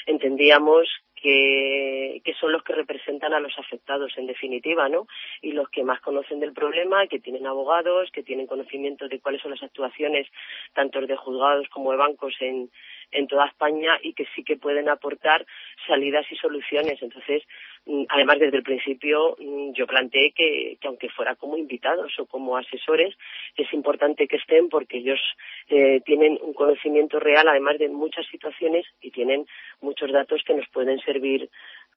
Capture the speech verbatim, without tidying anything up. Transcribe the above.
entendíamos que, que son los que representan a los afectados en definitiva, ¿no? Y los que más conocen del problema, que tienen abogados, que tienen conocimiento de cuáles son las actuaciones tanto de juzgados como de bancos en, en toda España y que sí que pueden aportar salidas y soluciones. Entonces, además desde el principio yo planteé que, que aunque fuera como invitados o como asesores, es importante que estén porque ellos eh, tienen un conocimiento real además de muchas situaciones y tienen muchos datos que nos pueden servir